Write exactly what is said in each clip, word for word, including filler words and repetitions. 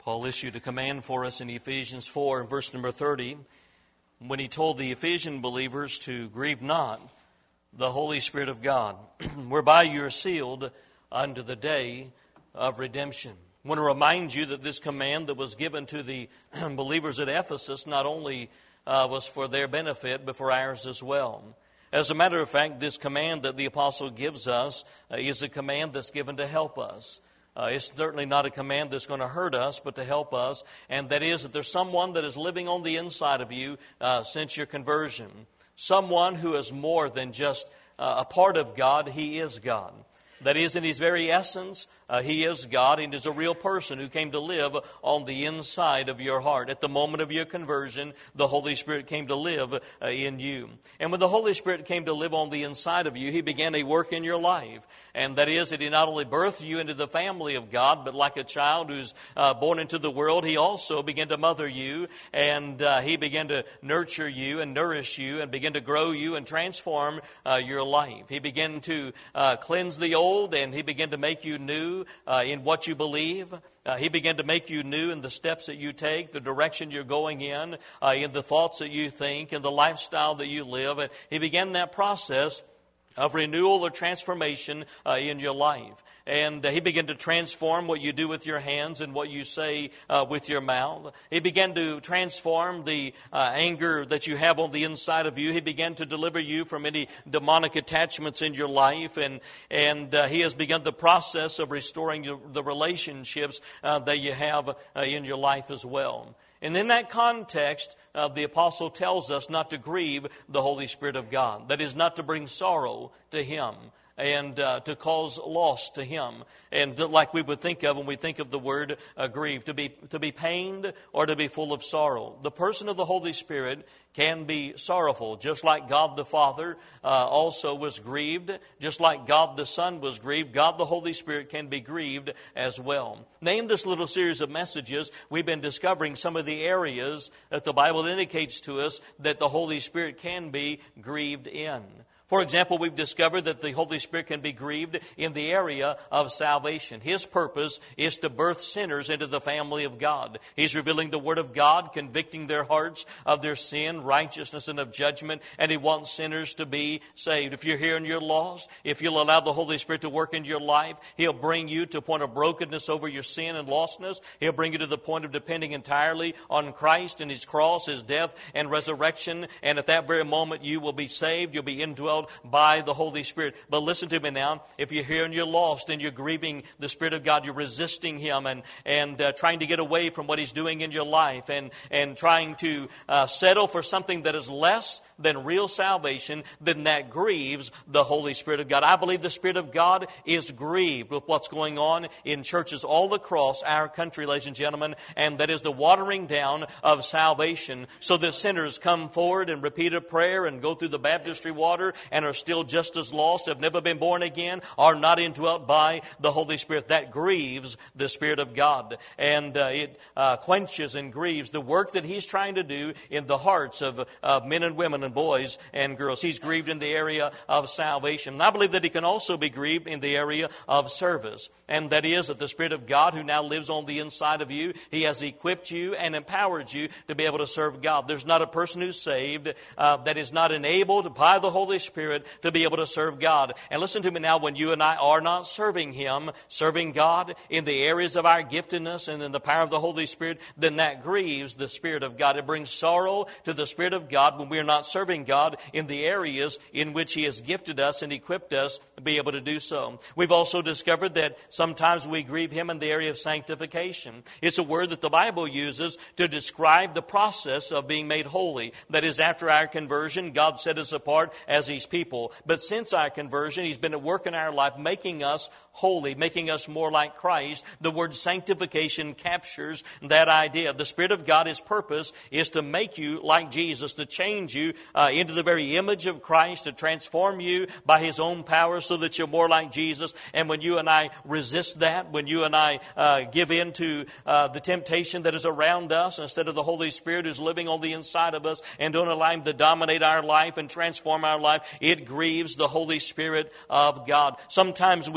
Paul issued a command for us in Ephesians four, and verse number thirty, when he told the Ephesian believers to grieve not the Holy Spirit of God, whereby you are sealed unto the day of redemption. I want to remind you that this command that was given to the believers at Ephesus not only uh, was for their benefit, but for ours as well. As a matter of fact, this command that the apostle gives us uh, is a command that's given to help us. Uh, it's certainly not a command that's going to hurt us, but to help us. And that is that there's someone that is living on the inside of you uh, since your conversion. Someone who is more than just uh, a part of God. He is God. That is, in His very essence, uh, He is God and is a real person who came to live on the inside of your heart. At the moment of your conversion, the Holy Spirit came to live uh, in you. And when the Holy Spirit came to live on the inside of you, He began a work in your life. And that is that He not only birthed you into the family of God, but like a child who's uh, born into the world, He also began to mother you, and uh, He began to nurture you and nourish you and begin to grow you and transform uh, your life. He began to uh, cleanse the old, and He began to make you new uh, in what you believe. Uh, he began to make you new in the steps that you take, the direction you're going in, uh, in the thoughts that you think, in the lifestyle that you live. And He began that process of renewal or transformation uh, in your life. And uh, He began to transform what you do with your hands and what you say uh, with your mouth. He began to transform the uh, anger that you have on the inside of you. He began to deliver you from any demonic attachments in your life. And, and uh, He has begun the process of restoring your, the relationships uh, that you have uh, in your life as well. And in that context, uh, the apostle tells us not to grieve the Holy Spirit of God. That is, not to bring sorrow to Him and uh, to cause loss to Him. And like we would think of when we think of the word uh, grieve, to be to be pained or to be full of sorrow. The person of the Holy Spirit can be sorrowful, just like God the Father uh, also was grieved, just like God the Son was grieved. God the Holy Spirit can be grieved as well. Name this little series of messages, we've been discovering some of the areas that the Bible indicates to us that the Holy Spirit can be grieved in. For example, we've discovered that the Holy Spirit can be grieved in the area of salvation. His purpose is to birth sinners into the family of God. He's revealing the Word of God, convicting their hearts of their sin, righteousness, and of judgment, and He wants sinners to be saved. If you're here and you're lost, if you'll allow the Holy Spirit to work in your life, He'll bring you to a point of brokenness over your sin and lostness. He'll bring you to the point of depending entirely on Christ and His cross, His death and resurrection, and at that very moment you will be saved, you'll be indwelt by the Holy Spirit. But listen to me now. If you're here and you're lost and you're grieving the Spirit of God, you're resisting Him and and uh, trying to get away from what He's doing in your life and, and trying to uh, settle for something that is less than real salvation, then that grieves the Holy Spirit of God. I believe the Spirit of God is grieved with what's going on in churches all across our country, ladies and gentlemen, and that is the watering down of salvation so that sinners come forward and repeat a prayer and go through the baptistry water and are still just as lost, have never been born again, are not indwelt by the Holy Spirit. That grieves the Spirit of God. And uh, it uh, quenches and grieves the work that He's trying to do in the hearts of uh, men and women and boys and girls. He's grieved in the area of salvation. And I believe that He can also be grieved in the area of service. And that is that the Spirit of God who now lives on the inside of you, He has equipped you and empowered you to be able to serve God. There's not a person who's saved uh, that is not enabled by the Holy Spirit to be able to serve God. And listen to me now, when you and I are not serving Him, serving God in the areas of our giftedness and in the power of the Holy Spirit, then that grieves the Spirit of God. It brings sorrow to the Spirit of God when we are not serving God in the areas in which He has gifted us and equipped us to be able to do so. We've also discovered that sometimes we grieve Him in the area of sanctification. It's a word that the Bible uses to describe the process of being made holy. That is, after our conversion, God set us apart as His people. But since our conversion, He's been at work in our life, making us holy, making us more like Christ. The word sanctification captures that idea. The Spirit of God, His purpose is to make you like Jesus, to change you uh, into the very image of Christ, to transform you by His own power so that you're more like Jesus. And when you and I resist that, when you and I uh, give in to uh, the temptation that is around us, instead of the Holy Spirit who's living on the inside of us, and don't allow Him to dominate our life and transform our life, it grieves the Holy Spirit of God. Sometimes we grieve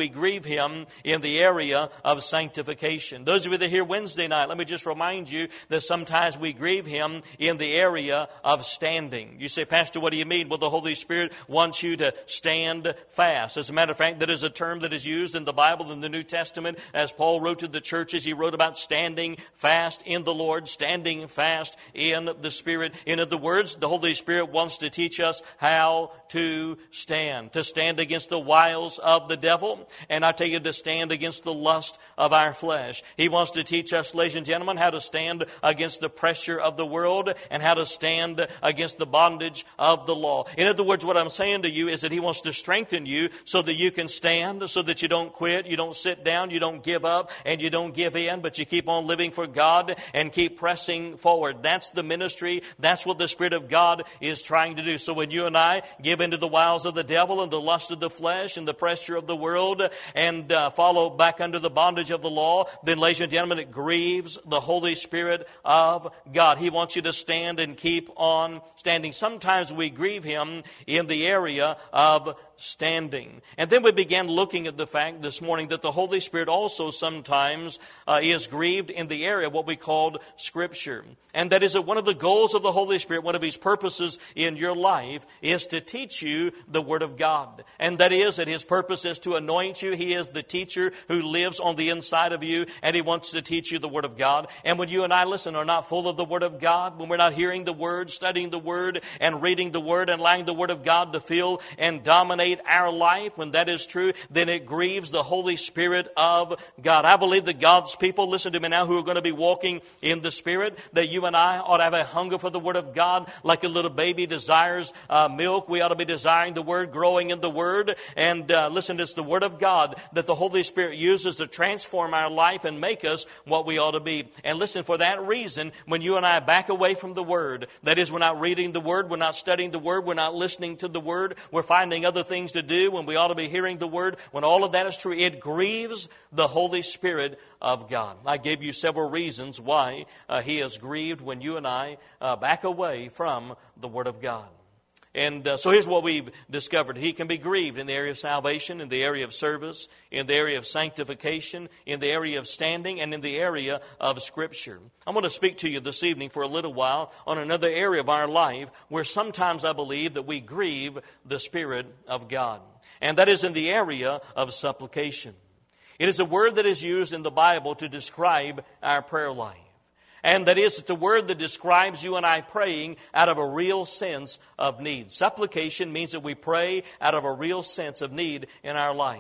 Him in the area of sanctification. Those of you that are here Wednesday night, let me just remind you that sometimes we grieve Him in the area of standing. You say, Pastor, what do you mean? Well, the Holy Spirit wants you to stand fast. As a matter of fact, that is a term that is used in the Bible in the New Testament. As Paul wrote to the churches, he wrote about standing fast in the Lord, standing fast in the Spirit. In other words, the Holy Spirit wants to teach us how to stand, to stand against the wiles of the devil, and I tell you, to stand against the lust of our flesh. He wants to teach us, ladies and gentlemen, how to stand against the pressure of the world and how to stand against the bondage of the law. In other words, what I'm saying to you is that He wants to strengthen you so that you can stand, so that you don't quit, you don't sit down, you don't give up, and you don't give in, but you keep on living for God and keep pressing forward. That's the ministry. That's what the Spirit of God is trying to do. So when you and I give into the wiles of the devil and the lust of the flesh and the pressure of the world and uh, follow back under the bondage of the law, then, ladies and gentlemen, it grieves the Holy Spirit of God. He wants you to stand and keep on standing. Sometimes we grieve Him in the area of standing. And then we began looking at the fact this morning that the Holy Spirit also sometimes uh, is grieved in the area of what we called Scripture. And that is that one of the goals of the Holy Spirit, one of His purposes in your life, is to teach you the Word of God. And that is that His purpose is to anoint you. He is the teacher who lives on the inside of you, and He wants to teach you the Word of God. And when you and I, listen, are not full of the Word of God, when we're not hearing the Word, studying the Word, and reading the Word, and allowing the Word of God to fill and dominate our life, when that is true, then it grieves the Holy Spirit of God. I believe that God's people, listen to me now, who are going to be walking in the Spirit, that you and I ought to have a hunger for the Word of God like a little baby desires uh, milk. We ought to be desiring the Word, growing in the Word. And uh, listen, it's the Word of God that the Holy Spirit uses to transform our life and make us what we ought to be. And listen, for that reason, when you and I back away from the Word, that is, we're not reading the Word, we're not studying the Word, we're not listening to the Word, we're finding other things to do when we ought to be hearing the Word, when all of that is true, it grieves the Holy Spirit of God. I gave you several reasons why uh, He is grieved when you and I uh, back away from the Word of God. And uh, so here's what we've discovered. He can be grieved in the area of salvation, in the area of service, in the area of sanctification, in the area of standing, and in the area of Scripture. I'm going to speak to you this evening for a little while on another area of our life where sometimes I believe that we grieve the Spirit of God. And that is in the area of supplication. It is a word that is used in the Bible to describe our prayer life. And that is, it's a word that describes you and I praying out of a real sense of need. Supplication means that we pray out of a real sense of need in our life.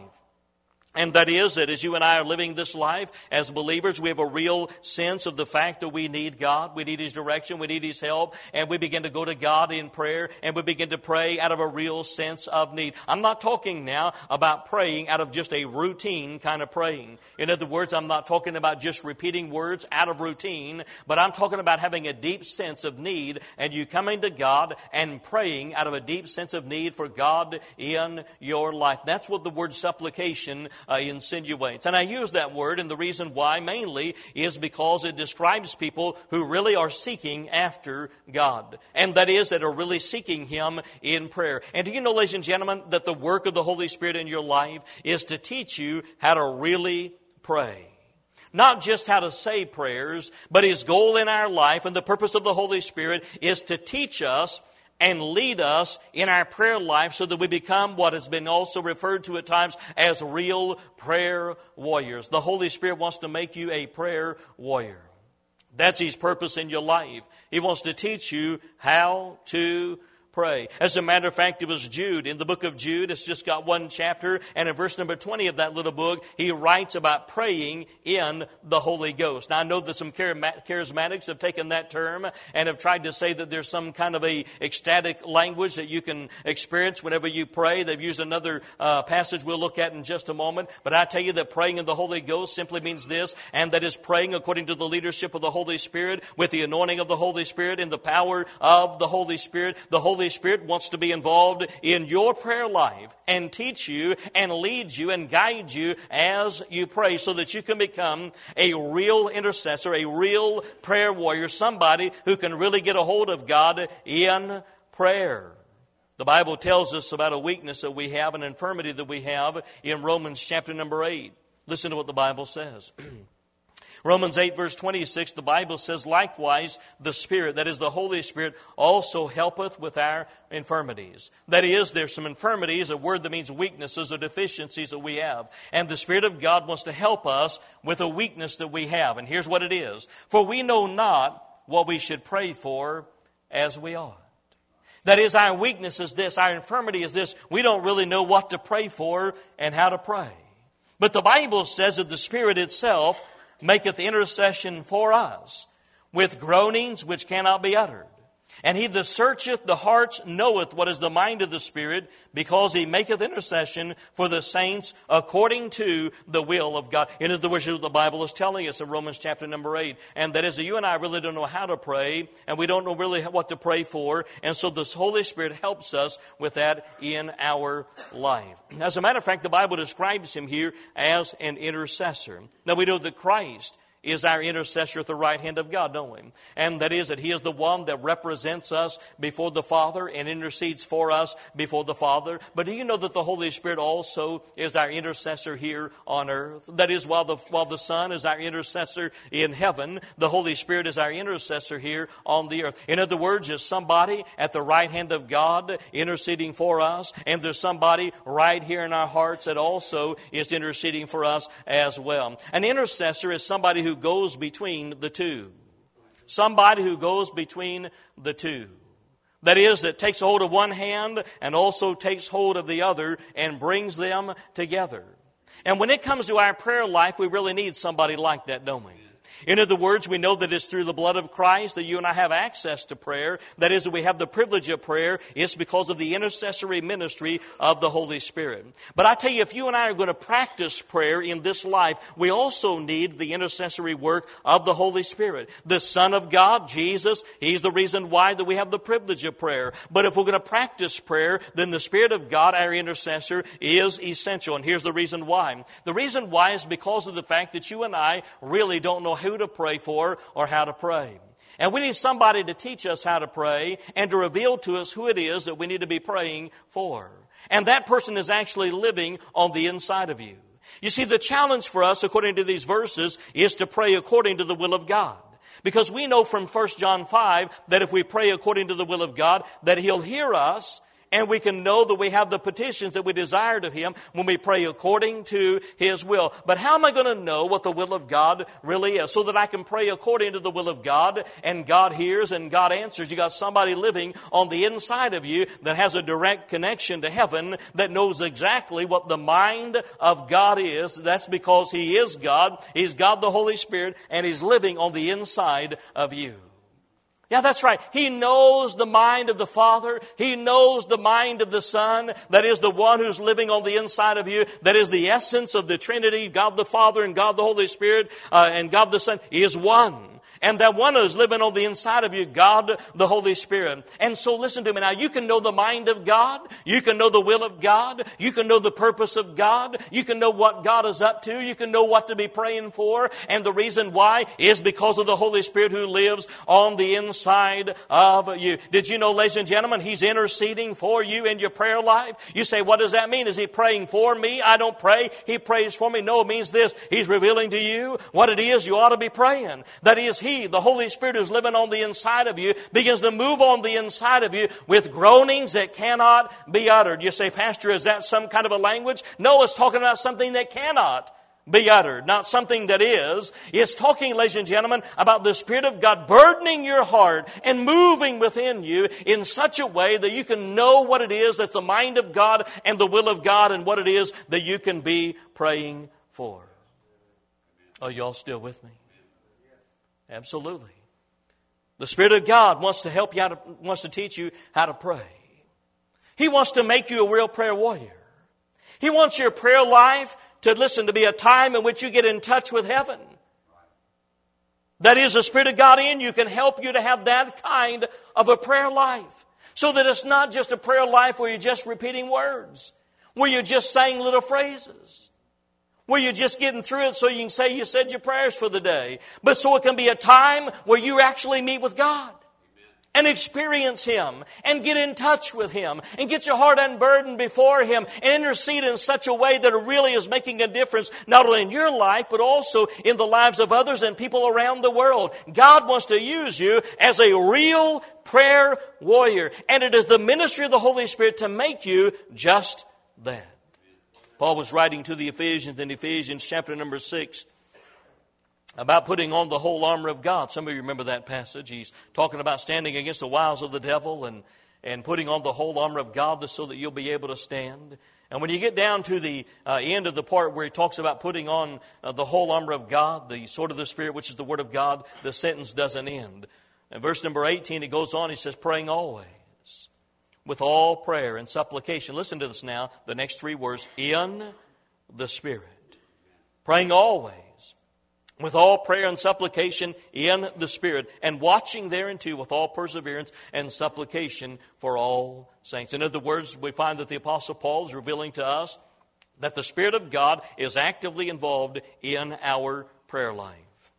And that is that as you and I are living this life as believers, we have a real sense of the fact that we need God. We need His direction. We need His help. And we begin to go to God in prayer. And we begin to pray out of a real sense of need. I'm not talking now about praying out of just a routine kind of praying. In other words, I'm not talking about just repeating words out of routine. But I'm talking about having a deep sense of need. And you coming to God and praying out of a deep sense of need for God in your life. That's what the word supplication Uh, insinuates. And I use that word, and the reason why mainly is because it describes people who really are seeking after God. And that is, that are really seeking Him in prayer. And do you know, ladies and gentlemen, that the work of the Holy Spirit in your life is to teach you how to really pray. Not just how to say prayers, but His goal in our life and the purpose of the Holy Spirit is to teach us and lead us in our prayer life so that we become what has been also referred to at times as real prayer warriors. The Holy Spirit wants to make you a prayer warrior. That's His purpose in your life. He wants to teach you how to pray. As a matter of fact, it was Jude. In the book of Jude, it's just got one chapter, and in verse number twenty of that little book, he writes about praying in the Holy Ghost. Now, I know that some charismatics have taken that term and have tried to say that there's some kind of a ecstatic language that you can experience whenever you pray. They've used another uh, passage we'll look at in just a moment. But I tell you that praying in the Holy Ghost simply means this, and that is praying according to the leadership of the Holy Spirit, with the anointing of the Holy Spirit, in the power of the Holy Spirit. The Holy Spirit wants to be involved in your prayer life and teach you and lead you and guide you as you pray so that you can become a real intercessor, a real prayer warrior, somebody who can really get a hold of God in prayer. The Bible tells us about a weakness that we have, an infirmity that we have in Romans chapter number eight. Listen to what the Bible says. Romans eight verse twenty-six, the Bible says, likewise the Spirit, that is the Holy Spirit, also helpeth with our infirmities. That is, there's some infirmities, a word that means weaknesses or deficiencies that we have. And the Spirit of God wants to help us with a weakness that we have. And here's what it is. For we know not what we should pray for as we ought. That is, our weakness is this, our infirmity is this. We don't really know what to pray for and how to pray. But the Bible says that the Spirit itself maketh intercession for us with groanings which cannot be uttered. And he that searcheth the hearts knoweth what is the mind of the Spirit, because he maketh intercession for the saints according to the will of God. In other words, what the Bible is telling us in Romans chapter number eight. And that is that you and I really don't know how to pray, and we don't know really what to pray for. And so the Holy Spirit helps us with that in our life. As a matter of fact, the Bible describes him here as an intercessor. Now we know that Christ is our intercessor at the right hand of God, don't we? And that is that he is the one that represents us before the Father and intercedes for us before the Father. But do you know that the Holy Spirit also is our intercessor here on earth? That is, while the, while the Son is our intercessor in heaven, the Holy Spirit is our intercessor here on the earth. In other words, there's somebody at the right hand of God interceding for us, and there's somebody right here in our hearts that also is interceding for us as well. An intercessor is somebody who goes between the two. Somebody who goes between the two. That is, that takes hold of one hand and also takes hold of the other and brings them together. And when it comes to our prayer life, we really need somebody like that, don't we? In other words, we know that it's through the blood of Christ that you and I have access to prayer. That is, that we have the privilege of prayer. It's because of the intercessory ministry of the Holy Spirit. But I tell you, if you and I are going to practice prayer in this life, we also need the intercessory work of the Holy Spirit. The Son of God, Jesus, He's the reason why that we have the privilege of prayer. But if we're going to practice prayer, then the Spirit of God, our intercessor, is essential. And here's the reason why. The reason why is because of the fact that you and I really don't know how who to pray for or how to pray. And we need somebody to teach us how to pray and to reveal to us who it is that we need to be praying for. And that person is actually living on the inside of you. You see, the challenge for us, according to these verses, is to pray according to the will of God. Because we know from First John five that if we pray according to the will of God, that He'll hear us. And we can know that we have the petitions that we desired of Him when we pray according to His will. But how am I going to know what the will of God really is? So that I can pray according to the will of God, and God hears and God answers. You got somebody living on the inside of you that has a direct connection to heaven, that knows exactly what the mind of God is. That's because He is God. He's God the Holy Spirit, and He's living on the inside of you. Yeah, that's right. He knows the mind of the Father. He knows the mind of the Son. That is the one who's living on the inside of you. That is the essence of the Trinity. God the Father and God the Holy Spirit uh, and God the Son is one. And that one is living on the inside of you, God, the Holy Spirit. And so listen to me now. You can know the mind of God. You can know the will of God. You can know the purpose of God. You can know what God is up to. You can know what to be praying for. And the reason why is because of the Holy Spirit who lives on the inside of you. Did you know, ladies and gentlemen, He's interceding for you in your prayer life? You say, what does that mean? Is He praying for me? I don't pray. He prays for me. No, it means this. He's revealing to you what it is you ought to be praying. That is, He, the Holy Spirit who's living on the inside of you, begins to move on the inside of you with groanings that cannot be uttered. You say, Pastor, is that some kind of a language? No, it's talking about something that cannot be uttered, not something that is. It's talking, ladies and gentlemen, about the Spirit of God burdening your heart and moving within you in such a way that you can know what it is that's the mind of God and the will of God, and what it is that you can be praying for. Are y'all still with me? Absolutely. The Spirit of God wants to help you how to, wants to teach you how to pray. He wants to make you a real prayer warrior. He wants your prayer life to, listen, to be a time in which you get in touch with heaven. That is, the Spirit of God in you can help you to have that kind of a prayer life. So that it's not just a prayer life where you're just repeating words, where you're just saying little phrases, where you're just getting through it so you can say you said your prayers for the day. But so it can be a time where you actually meet with God. and experience Him and get in touch with Him and get your heart unburdened before Him and intercede in such a way that it really is making a difference not only in your life but also in the lives of others and people around the world. God wants to use you as a real prayer warrior, and it is the ministry of the Holy Spirit to make you just that. Paul was writing to the Ephesians in Ephesians chapter number six about putting on the whole armor of God. Some of you remember that passage. He's talking about standing against the wiles of the devil and, and putting on the whole armor of God so that you'll be able to stand. And when you get down to the uh, end of the part where he talks about putting on uh, the whole armor of God, the sword of the Spirit, which is the Word of God, the sentence doesn't end. In verse number eighteen, it goes on, he says, praying always, with all prayer and supplication. Listen to this now, the next three words, in the Spirit. Praying always, with all prayer and supplication in the Spirit, and watching thereunto with all perseverance and supplication for all saints. In other words, we find that the Apostle Paul is revealing to us that the Spirit of God is actively involved in our prayer life,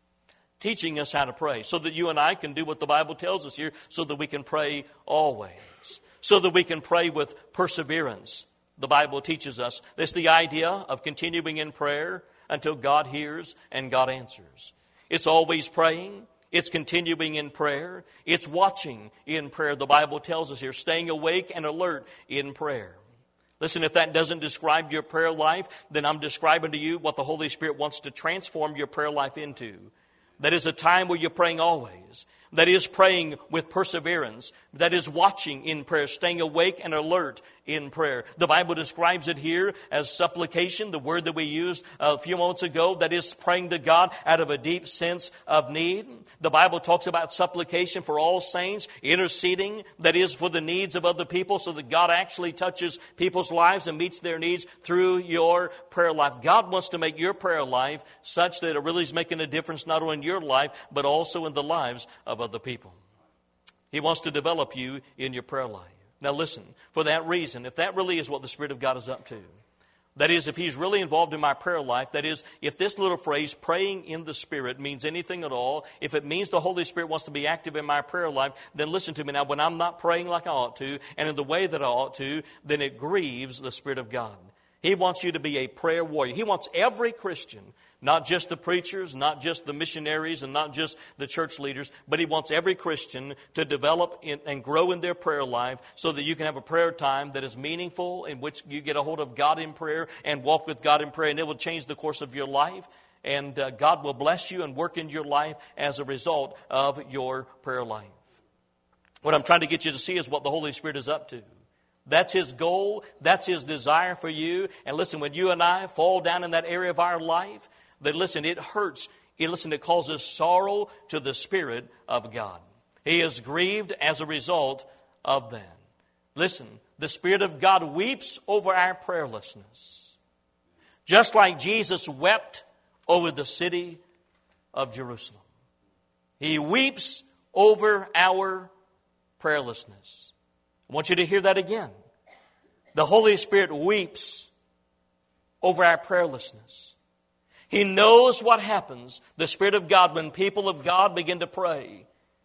teaching us how to pray so that you and I can do what the Bible tells us here, so that we can pray always, so that we can pray with perseverance. The Bible teaches us this, the idea of continuing in prayer until God hears and God answers. It's always praying. It's continuing in prayer. It's watching in prayer. The Bible tells us here, staying awake and alert in prayer. Listen, if that doesn't describe your prayer life, then I'm describing to you what the Holy Spirit wants to transform your prayer life into. That is a time where you're praying always. That is praying with perseverance. That is watching in prayer, staying awake and alert in prayer. The Bible describes it here as supplication, the word that we used a few moments ago. That is praying to God out of a deep sense of need. The Bible talks about supplication for all saints, interceding, that is for the needs of other people, so that God actually touches people's lives and meets their needs through your prayer life. God wants to make your prayer life such that it really is making a difference not only in your life, but also in the lives of other people. He wants to develop you in your prayer life. Now listen, for that reason, if that really is what the Spirit of God is up to, that is, if He's really involved in my prayer life, that is, if this little phrase, praying in the Spirit, means anything at all, if it means the Holy Spirit wants to be active in my prayer life, then listen to me now, when I'm not praying like I ought to, and in the way that I ought to, then it grieves the Spirit of God. He wants you to be a prayer warrior. He wants every Christian, not just the preachers, not just the missionaries, and not just the church leaders, but He wants every Christian to develop in, and grow in their prayer life so that you can have a prayer time that is meaningful, in which you get a hold of God in prayer and walk with God in prayer, and it will change the course of your life. And uh, God will bless you and work in your life as a result of your prayer life. What I'm trying to get you to see is what the Holy Spirit is up to. That's His goal. That's His desire for you. And listen, when you and I fall down in that area of our life, that listen, it hurts. It, listen, it causes sorrow to the Spirit of God. He is grieved as a result of that. Listen, the Spirit of God weeps over our prayerlessness. Just like Jesus wept over the city of Jerusalem. He weeps over our prayerlessness. I want you to hear that again. The Holy Spirit weeps over our prayerlessness. He knows what happens, the Spirit of God, when people of God begin to pray.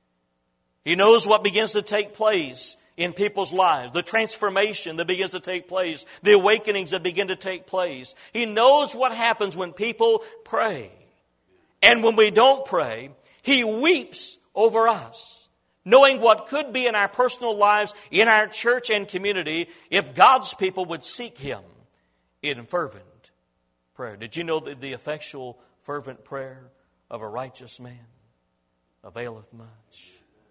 He knows what begins to take place in people's lives, the transformation that begins to take place, the awakenings that begin to take place. He knows what happens when people pray. And when we don't pray, He weeps over us, knowing what could be in our personal lives, in our church and community, if God's people would seek Him in fervent prayer. Did you know that the effectual, fervent prayer of a righteous man availeth much?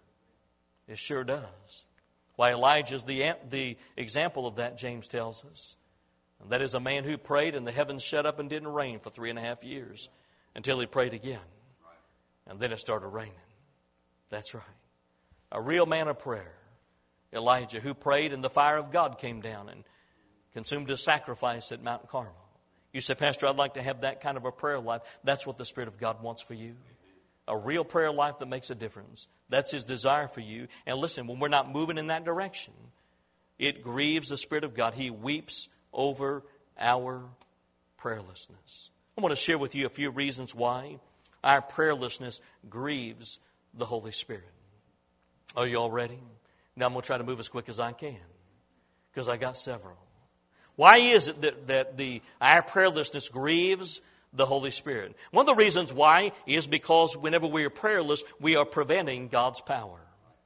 It sure does. Why, Elijah is the, the example of that, James tells us. And that is a man who prayed and the heavens shut up and didn't rain for three and a half years until he prayed again. And then it started raining. That's right. A real man of prayer, Elijah, who prayed and the fire of God came down and consumed a sacrifice at Mount Carmel. You say, Pastor, I'd like to have that kind of a prayer life. That's what the Spirit of God wants for you. A real prayer life that makes a difference. That's His desire for you. And listen, when we're not moving in that direction, it grieves the Spirit of God. He weeps over our prayerlessness. I want to share with you a few reasons why our prayerlessness grieves the Holy Spirit. Are you all ready? Now I'm going to try to move as quick as I can because I got several. Why is it that, that the, our prayerlessness grieves the Holy Spirit? One of the reasons why is because whenever we are prayerless, we are preventing God's power.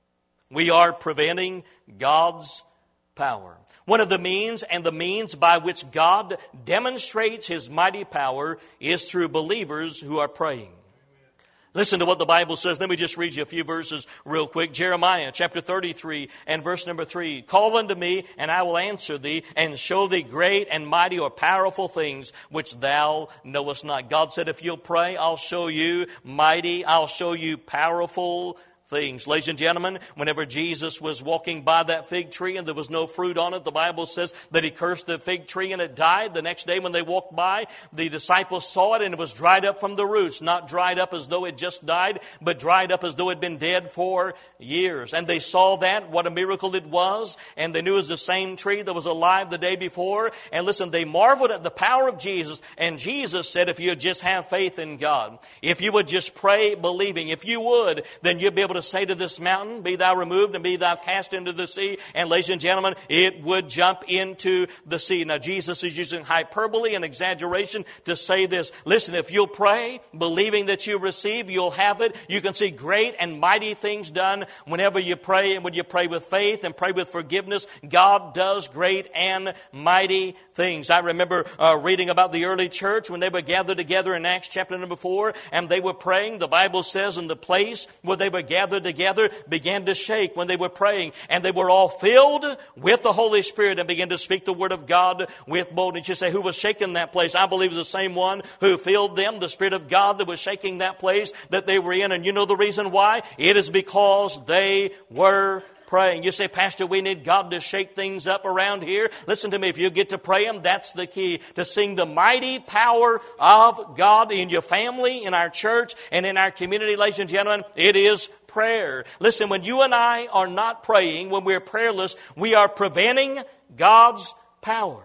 We are preventing God's power. One of the means and the means by which God demonstrates His mighty power is through believers who are praying. Listen to what the Bible says. Let me just read you a few verses real quick. Jeremiah chapter thirty-three and verse number three. Call unto me, and I will answer thee, and show thee great and mighty or powerful things which thou knowest not. God said, if you'll pray, I'll show you mighty, I'll show you powerful things. Ladies and gentlemen, whenever Jesus was walking by that fig tree and there was no fruit on it, the Bible says that He cursed the fig tree and it died. The next day when they walked by, the disciples saw it and it was dried up from the roots. Not dried up as though it just died, but dried up as though it had been dead for years. And they saw that, what a miracle it was, and they knew it was the same tree that was alive the day before. And listen, they marveled at the power of Jesus. And Jesus said, if you would just have faith in God, if you would just pray believing, if you would, then you'll be able to say to this mountain, be thou removed and be thou cast into the sea. And ladies and gentlemen, it would jump into the sea. Now Jesus is using hyperbole and exaggeration to say this. Listen, if you'll pray, believing that you receive, you'll have it. You can see great and mighty things done whenever you pray. And when you pray with faith and pray with forgiveness, God does great and mighty things. I remember uh, reading about the early church when they were gathered together in Acts chapter number four, and they were praying. The Bible says in the place where they were gathered together began to shake when they were praying, and they were all filled with the Holy Spirit and began to speak the word of God with boldness. You say, who was shaking that place? I believe it was the same one who filled them, the Spirit of God that was shaking that place that they were in. And you know the reason why? It is because they were praying. You say, Pastor, we need God to shake things up around here. Listen to me. If you get to pray Him, that's the key. To sing the mighty power of God in your family, in our church, and in our community, ladies and gentlemen, it is prayer. Listen, when you and I are not praying, when we're prayerless, we are preventing God's power.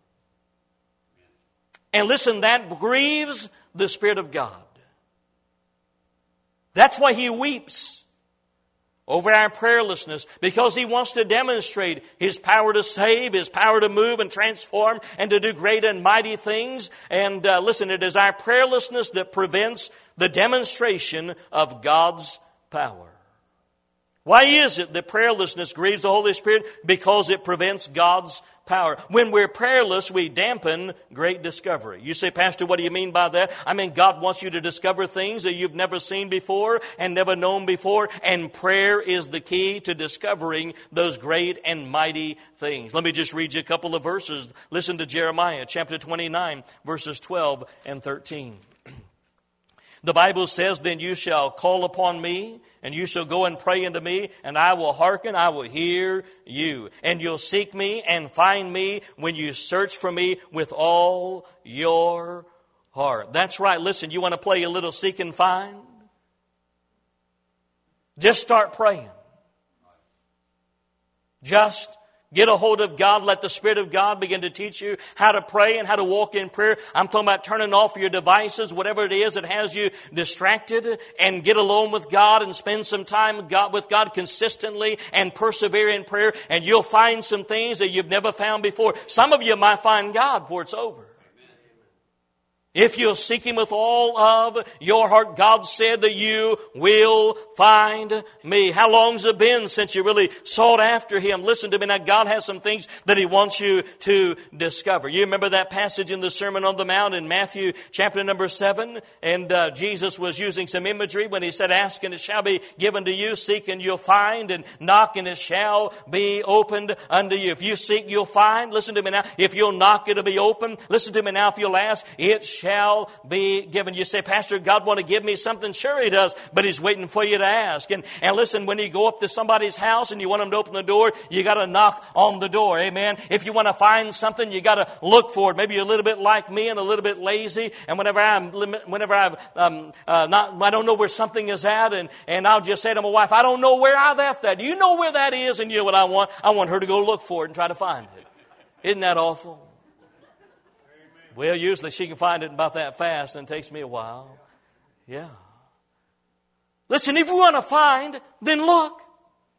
And listen, that grieves the Spirit of God. That's why He weeps over our prayerlessness, because He wants to demonstrate His power to save, His power to move and transform and to do great and mighty things. And uh, listen, it is our prayerlessness that prevents the demonstration of God's power. Why is it that prayerlessness grieves the Holy Spirit? Because it prevents God's power. When we're prayerless, we dampen great discovery. You say, Pastor, what do you mean by that? I mean, God wants you to discover things that you've never seen before and never known before. And prayer is the key to discovering those great and mighty things. Let me just read you a couple of verses. Listen to Jeremiah chapter twenty-nine, verses twelve and thirteen. The Bible says, then you shall call upon me, and you shall go and pray unto me, and I will hearken, I will hear you. And you'll seek me and find me when you search for me with all your heart. That's right. Listen, you want to play a little seek and find? Just start praying. Just get a hold of God. Let the Spirit of God begin to teach you how to pray and how to walk in prayer. I'm talking about turning off your devices, whatever it is that has you distracted, and get alone with God and spend some time with God, with God consistently and persevere in prayer. And you'll find some things that you've never found before. Some of you might find God before it's over. If you'll seek Him with all of your heart, God said that you will find me. How long's it been since you really sought after Him? Listen to me now. God has some things that He wants you to discover. You remember that passage in the Sermon on the Mount in Matthew chapter number seven? And uh, Jesus was using some imagery when He said, ask and it shall be given to you. Seek and you'll find. And knock and it shall be opened unto you. If you seek, you'll find. Listen to me now. If you'll knock, it'll be open. Listen to me now. If you'll ask, it shall be given. You say, Pastor, God want to give me something? Sure He does, but He's waiting for you to ask. And, and listen, when you go up to somebody's house and you want them to open the door, you got to knock on the door. Amen. If you want to find something, you got to look for it. Maybe you're a little bit like me and a little bit lazy. And whenever I'm, whenever I've, um, uh, not, I don't know where something is at, and, and I'll just say to my wife, I don't know where I left that. Do you know where that is? And you know what I want? I want her to go look for it and try to find it. Isn't that awful? Well, usually she can find it about that fast, and it takes me a while. Yeah. Listen, if you want to find, then look.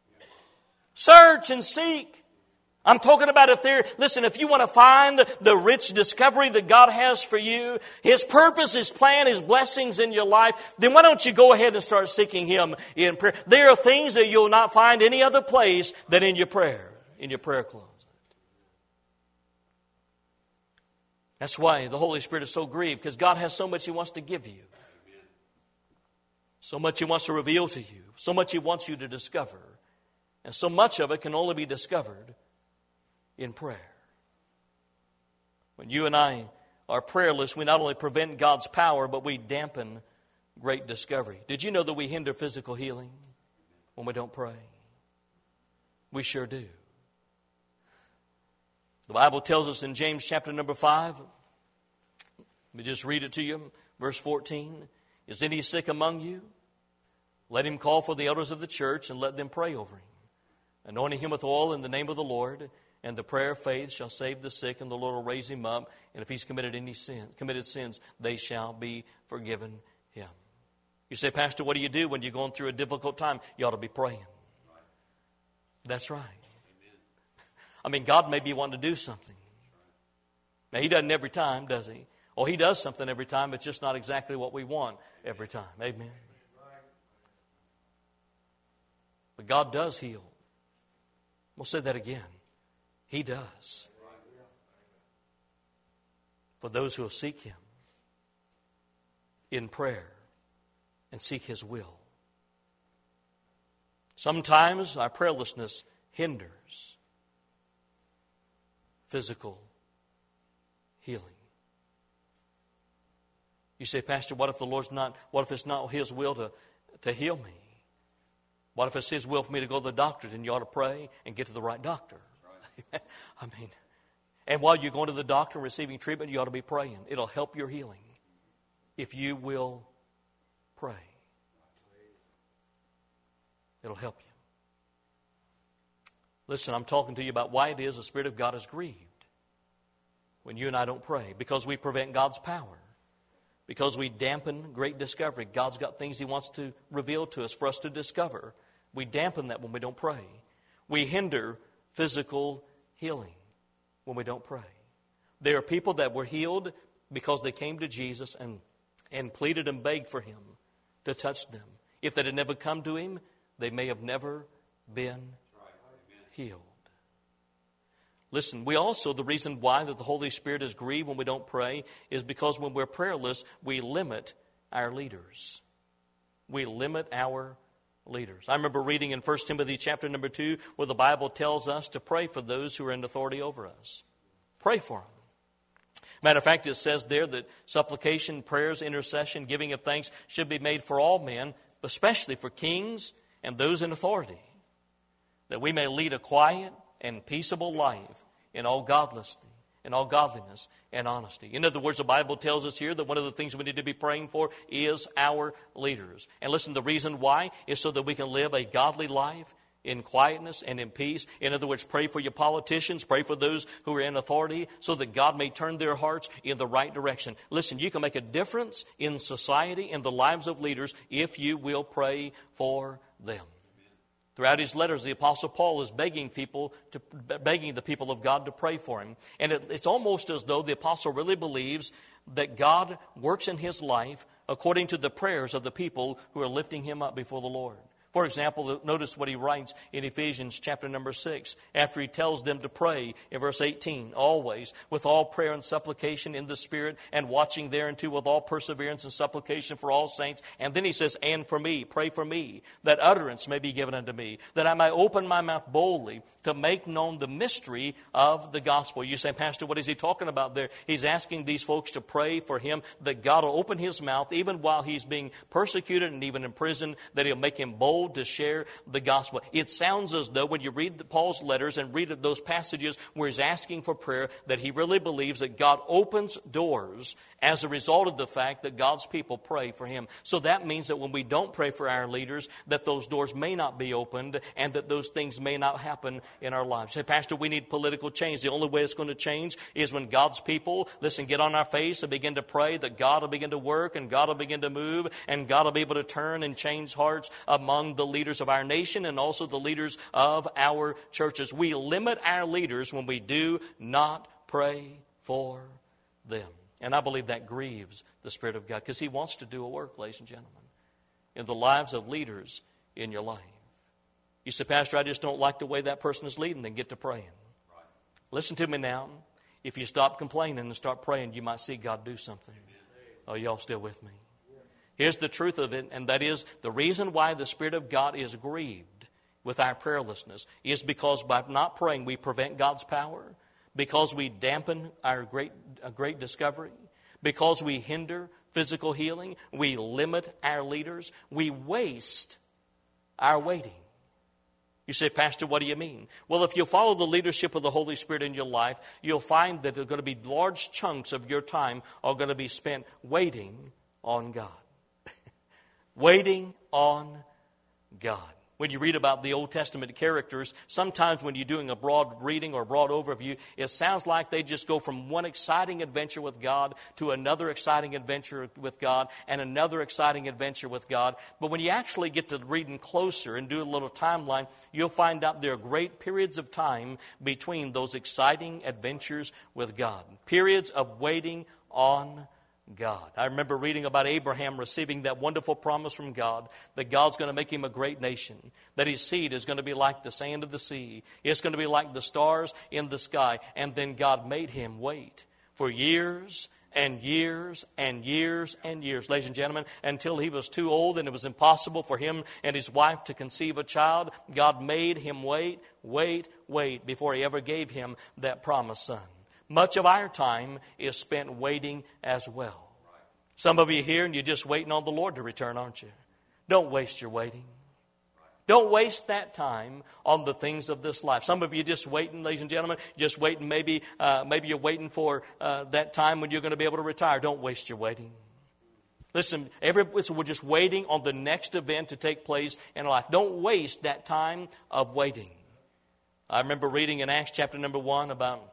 Search and seek. I'm talking about if there, listen, if you want to find the rich discovery that God has for you, His purpose, His plan, His blessings in your life, then why don't you go ahead and start seeking Him in prayer? There are things that you'll not find any other place than in your prayer, in your prayer closet. That's why the Holy Spirit is so grieved, because God has so much He wants to give you. So much He wants to reveal to you. So much He wants you to discover. And so much of it can only be discovered in prayer. When you and I are prayerless, we not only prevent God's power, but we dampen great discovery. Did you know that we hinder physical healing when we don't pray? We sure do. The Bible tells us in James chapter number five, let me just read it to you, verse fourteen. Is any sick among you? Let him call for the elders of the church and let them pray over him, anointing him with oil in the name of the Lord. And the prayer of faith shall save the sick, and the Lord will raise him up. And if he's committed any sin, committed sins, they shall be forgiven him. You say, Pastor, what do you do when you're going through a difficult time? You ought to be praying. That's right. I mean, God may be wanting to do something. Now, He doesn't every time, does He? Or He does something every time. It's just not exactly what we want every time. Amen. But God does heal. We'll say that again. He does. For those who will seek Him in prayer and seek His will. Sometimes our prayerlessness hinders physical healing. You say, Pastor, what if the Lord's not, what if it's not His will to, to heal me? What if it's His will for me to go to the doctor? Then you ought to pray and get to the right doctor. Right. I mean, and while you're going to the doctor and receiving treatment, you ought to be praying. It'll help your healing if you will pray. It'll help you. Listen, I'm talking to you about why it is the Spirit of God is grieved when you and I don't pray. Because we prevent God's power. Because we dampen great discovery. God's got things He wants to reveal to us for us to discover. We dampen that when we don't pray. We hinder physical healing when we don't pray. There are people that were healed because they came to Jesus and, and pleaded and begged for Him to touch them. If they had never come to Him, they may have never been healed. Listen, we also, the reason why that the Holy Spirit is grieved when we don't pray is because when we're prayerless, we limit our leaders. We limit our leaders. I remember reading in First Timothy chapter number two where the Bible tells us to pray for those who are in authority over us. Pray for them. Matter of fact, it says there that supplication, prayers, intercession, giving of thanks should be made for all men, especially for kings and those in authority, that we may lead a quiet and peaceable life in all godliness, in all godliness and honesty. In other words, the Bible tells us here that one of the things we need to be praying for is our leaders. And listen, the reason why is so that we can live a godly life in quietness and in peace. In other words, pray for your politicians, pray for those who are in authority so that God may turn their hearts in the right direction. Listen, you can make a difference in society, in the lives of leaders, if you will pray for them. Throughout his letters, the Apostle Paul is begging people to begging the people of God to pray for him. And it, it's almost as though the Apostle really believes that God works in his life according to the prayers of the people who are lifting him up before the Lord. For example, notice what he writes in Ephesians chapter number six, after he tells them to pray in verse eighteen, always with all prayer and supplication in the Spirit, and watching thereunto with all perseverance and supplication for all saints. And then he says, and for me, pray for me, that utterance may be given unto me, that I may open my mouth boldly to make known the mystery of the gospel. You say, Pastor, what is he talking about there? He's asking these folks to pray for him, that God will open his mouth, even while he's being persecuted and even in prison, that he'll make him bold to share the gospel. It sounds as though when you read the, Paul's letters and read those passages where he's asking for prayer, that he really believes that God opens doors as a result of the fact that God's people pray for him. So that means that when we don't pray for our leaders, that those doors may not be opened and that those things may not happen in our lives. Say, Pastor, we need political change. The only way it's going to change is when God's people, listen, get on our face and begin to pray that God will begin to work and God will begin to move and God will be able to turn and change hearts among among the leaders of our nation and also the leaders of our churches. We limit our leaders when we do not pray for them. And I believe that grieves the Spirit of God, because He wants to do a work, ladies and gentlemen, in the lives of leaders in your life. You say, Pastor, I just don't like the way that person is leading. Then get to praying. Right. Listen to me now. If you stop complaining and start praying, you might see God do something. Are y'all still with me? Here's the truth of it, and that is the reason why the Spirit of God is grieved with our prayerlessness is because by not praying we prevent God's power, because we dampen our great, uh, great discovery, because we hinder physical healing, we limit our leaders, we waste our waiting. You say, Pastor, what do you mean? Well, if you follow the leadership of the Holy Spirit in your life, you'll find that there are going to be large chunks of your time are going to be spent waiting on God. Waiting on God. When you read about the Old Testament characters, sometimes when you're doing a broad reading or broad overview, it sounds like they just go from one exciting adventure with God to another exciting adventure with God and another exciting adventure with God. But when you actually get to reading closer and do a little timeline, you'll find out there are great periods of time between those exciting adventures with God. Periods of waiting on God. I remember reading about Abraham receiving that wonderful promise from God that God's going to make him a great nation, that his seed is going to be like the sand of the sea. It's going to be like the stars in the sky. And then God made him wait for years and years and years and years, ladies and gentlemen, until he was too old and it was impossible for him and his wife to conceive a child. God made him wait, wait, wait before He ever gave him that promised son. Much of our time is spent waiting as well. Some of you here and you're just waiting on the Lord to return, aren't you? Don't waste your waiting. Don't waste that time on the things of this life. Some of you just waiting, ladies and gentlemen, just waiting. Maybe, uh, maybe you're waiting for uh, that time when you're going to be able to retire. Don't waste your waiting. Listen, every, so we're just waiting on the next event to take place in life. Don't waste that time of waiting. I remember reading in Acts chapter number one about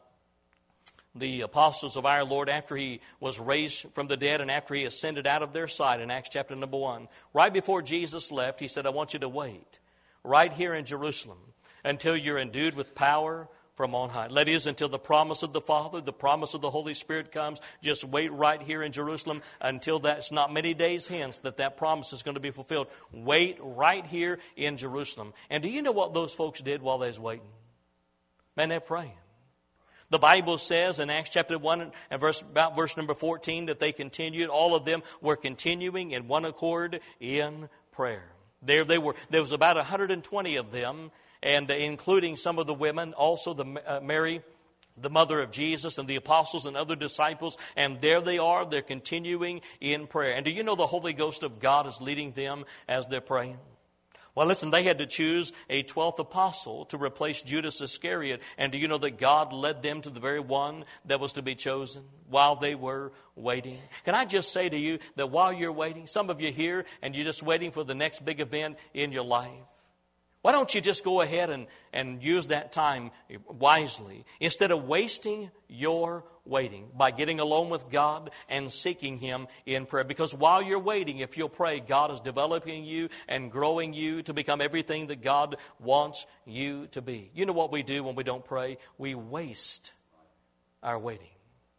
the apostles of our Lord after He was raised from the dead and after He ascended out of their sight in Acts chapter number one. Right before Jesus left, He said, I want you to wait right here in Jerusalem until you're endued with power from on high. That is, until the promise of the Father, the promise of the Holy Spirit comes. Just wait right here in Jerusalem until that's not many days hence that that promise is going to be fulfilled. Wait right here in Jerusalem. And do you know what those folks did while they was waiting? Man, they're praying. The Bible says in Acts chapter one and verse, about verse number fourteen that they continued, all of them were continuing in one accord in prayer. There they were. There was about one hundred twenty of them, and including some of the women, also the uh, Mary, the mother of Jesus, and the apostles and other disciples. And there they are. They're continuing in prayer. And do you know the Holy Ghost of God is leading them as they're praying? Well, listen, they had to choose a twelfth apostle to replace Judas Iscariot. And do you know that God led them to the very one that was to be chosen while they were waiting? Can I just say to you that while you're waiting, some of you here and you're just waiting for the next big event in your life, why don't you just go ahead and, and use that time wisely instead of wasting your waiting by getting alone with God and seeking Him in prayer? Because while you're waiting, if you'll pray, God is developing you and growing you to become everything that God wants you to be. You know what we do when we don't pray? We waste our waiting.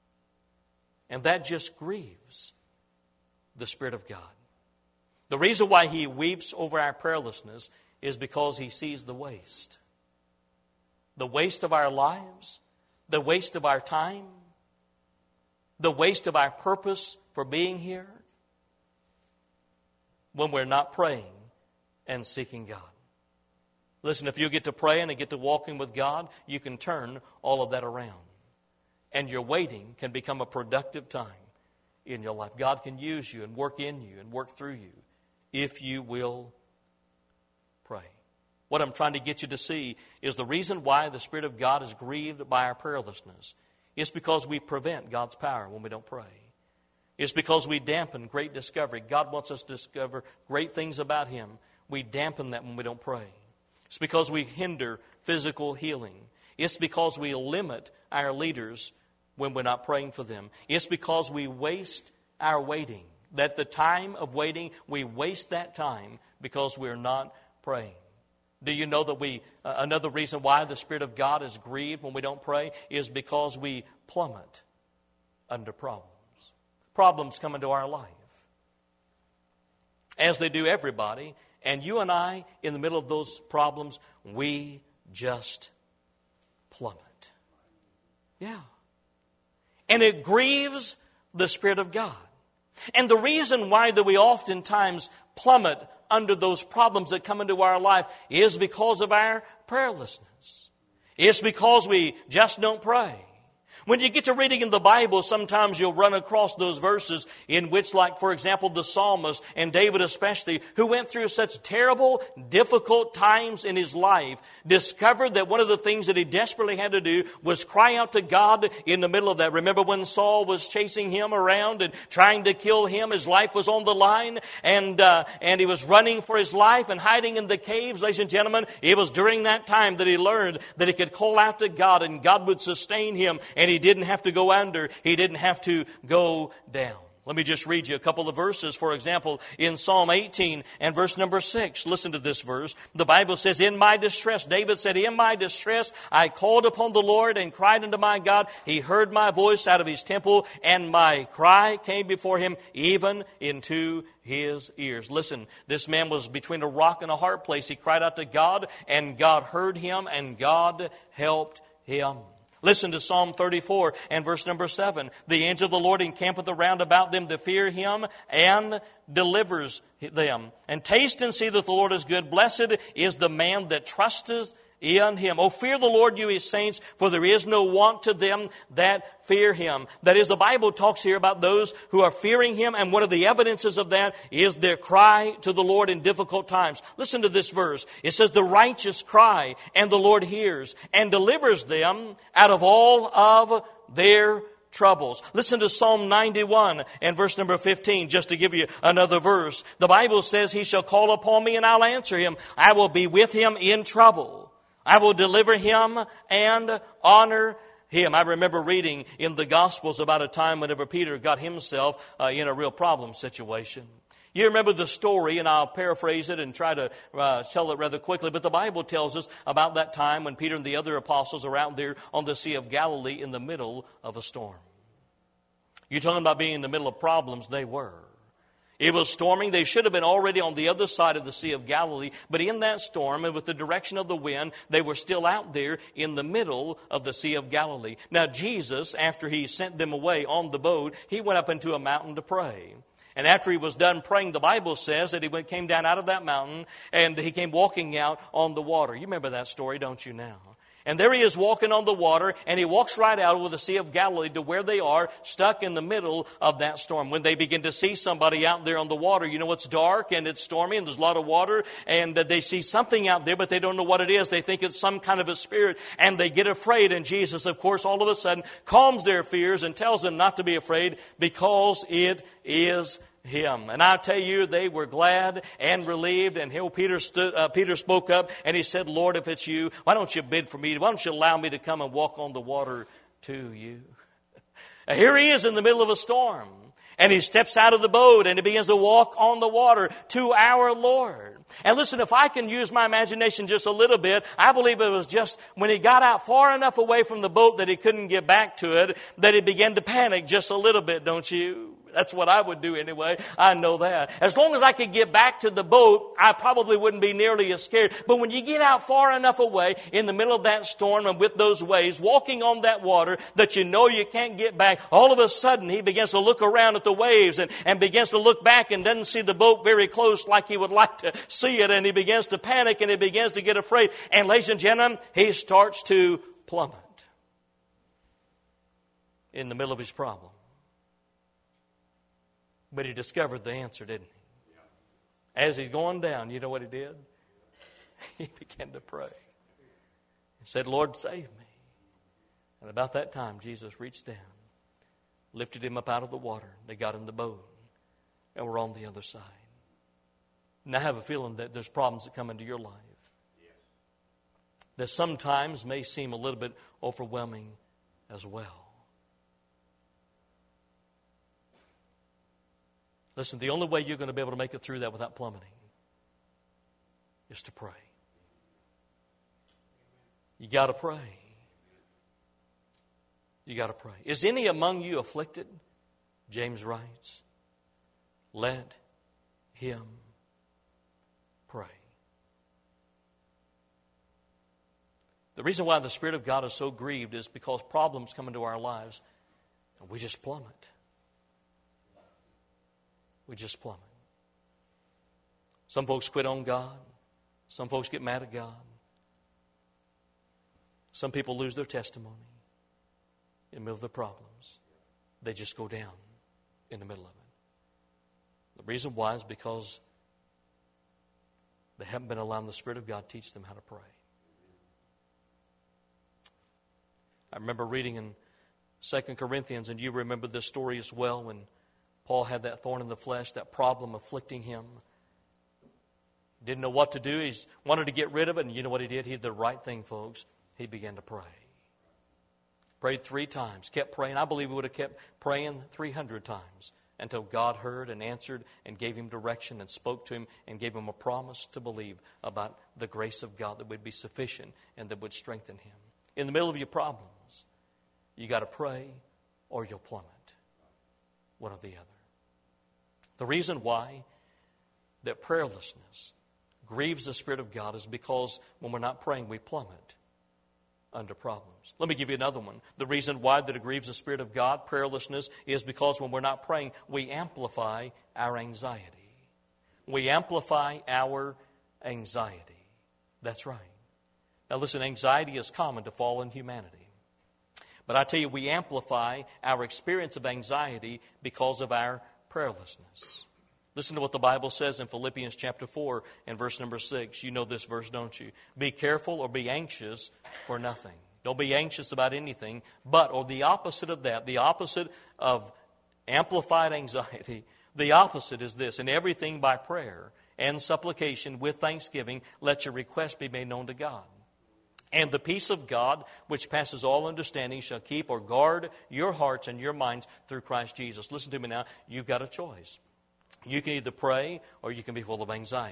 And that just grieves the Spirit of God. The reason why He weeps over our prayerlessness is because He sees the waste. The waste of our lives, the waste of our time, the waste of our purpose for being here when we're not praying and seeking God. Listen, if you get to praying and get to walking with God, you can turn all of that around. And your waiting can become a productive time in your life. God can use you and work in you and work through you if you will pray. What I'm trying to get you to see is the reason why the Spirit of God is grieved by our prayerlessness. It's because we prevent God's power when we don't pray. It's because we dampen great discovery. God wants us to discover great things about Him. We dampen that when we don't pray. It's because we hinder physical healing. It's because we limit our leaders when we're not praying for them. It's because we waste our waiting. That the time of waiting, we waste that time because we're not praying. Do you know that we, uh, another reason why the Spirit of God is grieved when we don't pray is because we plummet under problems. Problems come into our life, as they do everybody. And you and I, in the middle of those problems, we just plummet. Yeah. And it grieves the Spirit of God. And the reason why that we oftentimes plummet under those problems that come into our life is because of our prayerlessness. It's because we just don't pray. When you get to reading in the Bible, sometimes you'll run across those verses in which, like, for example, the psalmist, and David especially, who went through such terrible, difficult times in his life, discovered that one of the things that he desperately had to do was cry out to God in the middle of that. Remember when Saul was chasing him around and trying to kill him? His life was on the line, and uh, and he was running for his life and hiding in the caves. Ladies and gentlemen, it was during that time that he learned that he could call out to God, and God would sustain him, and he didn't have to go under. He didn't have to go down. Let me just read you a couple of verses. For example, in Psalm eighteen and verse number six, listen to this verse. The Bible says, in my distress, David said, in my distress, I called upon the Lord and cried unto my God. He heard my voice out of his temple, and my cry came before him, even into his ears. Listen, this man was between a rock and a hard place. He cried out to God, and God heard him, and God helped him. Listen to Psalm thirty-four and verse number seven. The angel of the Lord encampeth around about them that fear him, and delivers them. And taste and see that the Lord is good. Blessed is the man that trusteth in him. Oh, fear the Lord, you his saints, for there is no want to them that fear him. That is, the Bible talks here about those who are fearing him, and one of the evidences of that is their cry to the Lord in difficult times. Listen to this verse. It says, the righteous cry, and the Lord hears, and delivers them out of all of their troubles. Listen to Psalm ninety-one and verse number fifteen, just to give you another verse. The Bible says, he shall call upon me, and I'll answer him. I will be with him in trouble. I will deliver him and honor him. I remember reading in the Gospels about a time whenever Peter got himself uh, in a real problem situation. You remember the story, and I'll paraphrase it and try to uh, tell it rather quickly, but the Bible tells us about that time when Peter and the other apostles are out there on the Sea of Galilee in the middle of a storm. You're talking about being in the middle of problems. They were. It was storming. They should have been already on the other side of the Sea of Galilee. But in that storm, and with the direction of the wind, they were still out there in the middle of the Sea of Galilee. Now, Jesus, after he sent them away on the boat, he went up into a mountain to pray. And after he was done praying, the Bible says that he went, came down out of that mountain, and he came walking out on the water. You remember that story, don't you now? And there he is walking on the water, and he walks right out over the Sea of Galilee to where they are, stuck in the middle of that storm. When they begin to see somebody out there on the water, you know, it's dark and it's stormy and there's a lot of water, and they see something out there, but they don't know what it is. They think it's some kind of a spirit, and they get afraid. And Jesus, of course, all of a sudden calms their fears and tells them not to be afraid because it is him. And I tell you, they were glad and relieved. And here Peter stood, uh, Peter spoke up, and he said, Lord, if it's you, why don't you bid for me? Why don't you allow me to come and walk on the water to you? And here he is in the middle of a storm, and he steps out of the boat and he begins to walk on the water to our Lord. And listen, if I can use my imagination just a little bit, I believe it was just when he got out far enough away from the boat that he couldn't get back to it, that he began to panic just a little bit, don't you? That's what I would do anyway. I know that. As long as I could get back to the boat, I probably wouldn't be nearly as scared. But when you get out far enough away in the middle of that storm and with those waves, walking on that water that you know you can't get back, all of a sudden he begins to look around at the waves and, and begins to look back and doesn't see the boat very close like he would like to see it. And he begins to panic and he begins to get afraid. And ladies and gentlemen, he starts to plummet in the middle of his problem. But he discovered the answer, didn't he? As he's going down, you know what he did? He began to pray. He said, Lord, save me. And about that time, Jesus reached down, lifted him up out of the water. They got in the boat, and we're on the other side. And I have a feeling that there's problems that come into your life that sometimes may seem a little bit overwhelming as well. Listen, the only way you're going to be able to make it through that without plummeting is to pray. You got to pray. You got to pray. Is any among you afflicted? James writes, let him pray. The reason why the Spirit of God is so grieved is because problems come into our lives and we just plummet. We just plummet. Some folks quit on God. Some folks get mad at God. Some people lose their testimony in the middle of the problems. They just go down in the middle of it. The reason why is because they haven't been allowing the Spirit of God teach them how to pray. I remember reading in Second Corinthians, and you remember this story as well, when Paul had that thorn in the flesh, that problem afflicting him. Didn't know what to do. He wanted to get rid of it, and you know what he did? He did the right thing, folks. He began to pray. Prayed three times. Kept praying. I believe he would have kept praying three hundred times until God heard and answered and gave him direction and spoke to him and gave him a promise to believe about the grace of God that would be sufficient and that would strengthen him. In the middle of your problems, you got to pray or you'll plummet. One or the other. The reason why that prayerlessness grieves the Spirit of God is because when we're not praying, we plummet under problems. Let me give you another one. The reason why that it grieves the Spirit of God, prayerlessness, is because when we're not praying, we amplify our anxiety. We amplify our anxiety. That's right. Now listen, anxiety is common to fallen humanity. But I tell you, we amplify our experience of anxiety because of our prayerlessness. Listen to what the Bible says in Philippians chapter four and verse number six. You know this verse, don't you? Be careful or be anxious for nothing. Don't be anxious about anything, but, or the opposite of that, the opposite of amplified anxiety, the opposite is this: in everything by prayer and supplication with thanksgiving, let your request be made known to God. And the peace of God, which passes all understanding, shall keep or guard your hearts and your minds through Christ Jesus. Listen to me now. You've got a choice. You can either pray or you can be full of anxiety.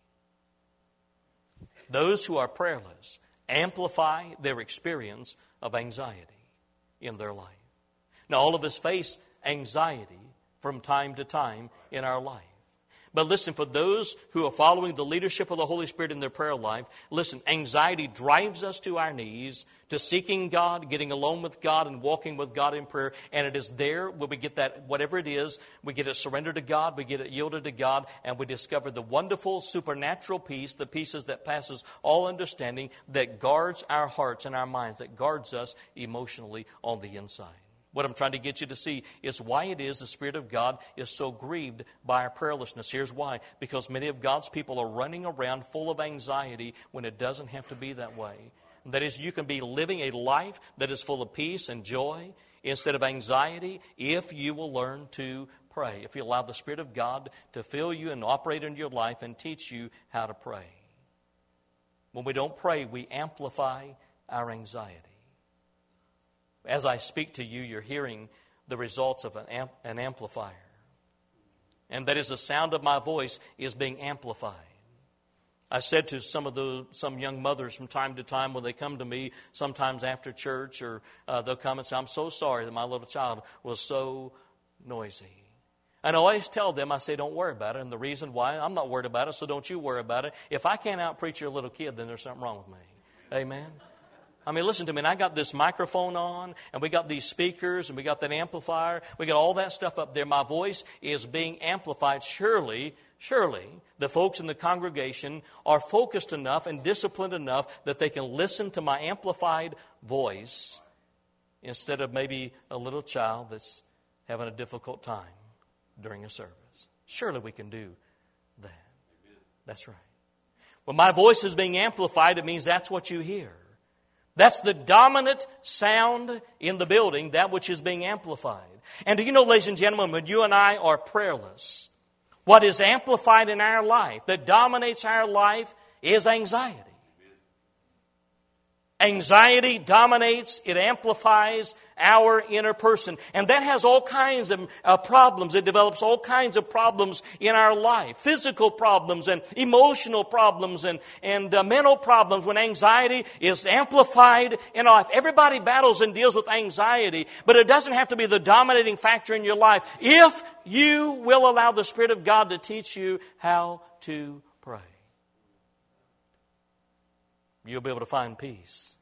Those who are prayerless amplify their experience of anxiety in their life. Now, all of us face anxiety from time to time in our life. But listen, for those who are following the leadership of the Holy Spirit in their prayer life, listen, anxiety drives us to our knees, to seeking God, getting alone with God, and walking with God in prayer. And it is there where we get that, whatever it is, we get it surrendered to God, we get it yielded to God, and we discover the wonderful supernatural peace, the peace that passes all understanding, that guards our hearts and our minds, that guards us emotionally on the inside. What I'm trying to get you to see is why it is the Spirit of God is so grieved by our prayerlessness. Here's why. Because many of God's people are running around full of anxiety when it doesn't have to be that way. That is, you can be living a life that is full of peace and joy instead of anxiety if you will learn to pray. If you allow the Spirit of God to fill you and operate in your life and teach you how to pray. When we don't pray, we amplify our anxiety. As I speak to you, you're hearing the results of an, amp- an amplifier. And that is the sound of my voice is being amplified. I said to some of the some young mothers from time to time when they come to me, sometimes after church, or uh, they'll come and say, I'm so sorry that my little child was so noisy. And I always tell them, I say, don't worry about it. And the reason why, I'm not worried about it, so don't you worry about it. If I can't out-preach your little kid, then there's something wrong with me. Amen? I mean, listen to me, and I got this microphone on, and we got these speakers, and we got that amplifier. We got all that stuff up there. My voice is being amplified. Surely, surely, the folks in the congregation are focused enough and disciplined enough that they can listen to my amplified voice instead of maybe a little child that's having a difficult time during a service. Surely we can do that. That's right. When my voice is being amplified, it means that's what you hear. That's the dominant sound in the building, that which is being amplified. And do you know, ladies and gentlemen, when you and I are prayerless, what is amplified in our life, that dominates our life, is anxiety. Anxiety dominates, it amplifies our inner person. And that has all kinds of uh, problems. It develops all kinds of problems in our life. Physical problems and emotional problems and, and uh, mental problems when anxiety is amplified in our life. Everybody battles and deals with anxiety, but it doesn't have to be the dominating factor in your life if you will allow the Spirit of God to teach you how to pray. You'll be able to find peace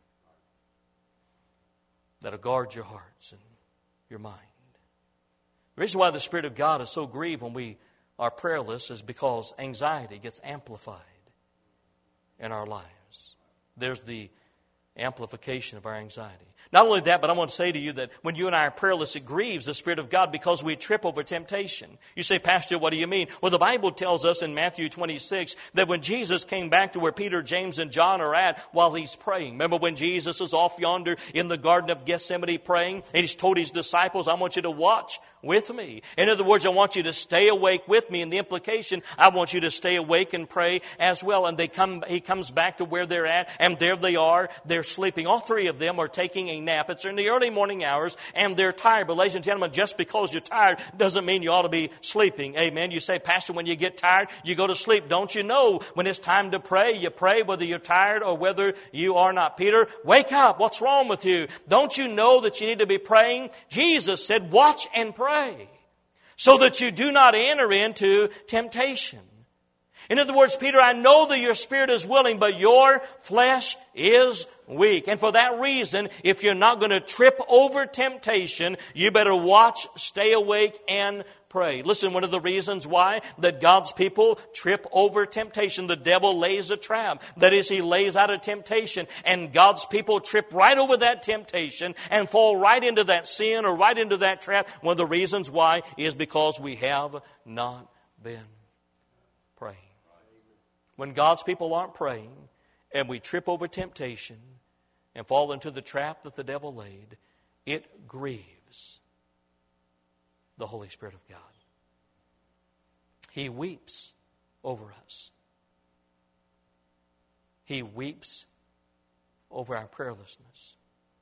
that'll guard your hearts and your mind. The reason why the Spirit of God is so grieved when we are prayerless is because anxiety gets amplified in our lives. There's the amplification of our anxiety. Not only that, but I want to say to you that when you and I are prayerless, it grieves the Spirit of God because we trip over temptation. You say, Pastor, what do you mean? Well, the Bible tells us in Matthew twenty-six that when Jesus came back to where Peter, James, and John are at while he's praying. Remember when Jesus is off yonder in the Garden of Gethsemane praying? And he's told his disciples, I want you to watch with me. In other words, I want you to stay awake with me. And the implication, I want you to stay awake and pray as well. And they come. He comes back to where they're at, and there they are. They're sleeping. All three of them are taking a nap. It's in the early morning hours, and they're tired. But ladies and gentlemen, just because you're tired doesn't mean you ought to be sleeping. Amen. You say, Pastor, when you get tired, you go to sleep. Don't you know when it's time to pray, you pray whether you're tired or whether you are not? Peter, wake up. What's wrong with you? Don't you know that you need to be praying? Jesus said, watch and pray so that you do not enter into temptation. In other words, Peter, I know that your spirit is willing, but your flesh is weak. And for that reason, if you're not going to trip over temptation, you better watch, stay awake, and pray. Listen, one of the reasons why that God's people trip over temptation, the devil lays a trap. That is, he lays out a temptation, and God's people trip right over that temptation and fall right into that sin or right into that trap. One of the reasons why is because we have not been praying. When God's people aren't praying and we trip over temptation and fall into the trap that the devil laid, it grieves the Holy Spirit of God. He weeps over us. He weeps over our prayerlessness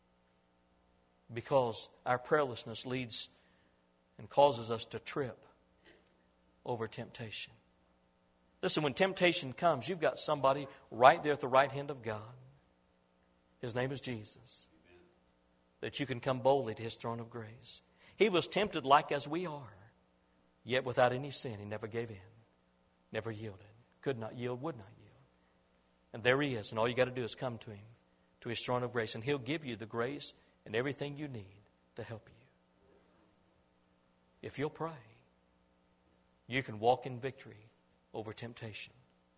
because our prayerlessness leads and causes us to trip over temptation. Listen, when temptation comes, you've got somebody right there at the right hand of God. His name is Jesus. That you can come boldly to His throne of grace. He was tempted like as we are, yet without any sin. He never gave in, never yielded, could not yield, would not yield. And there He is, and all you got to do is come to Him, to His throne of grace, and He'll give you the grace and everything you need to help you. If you'll pray, you can walk in victory over temptation.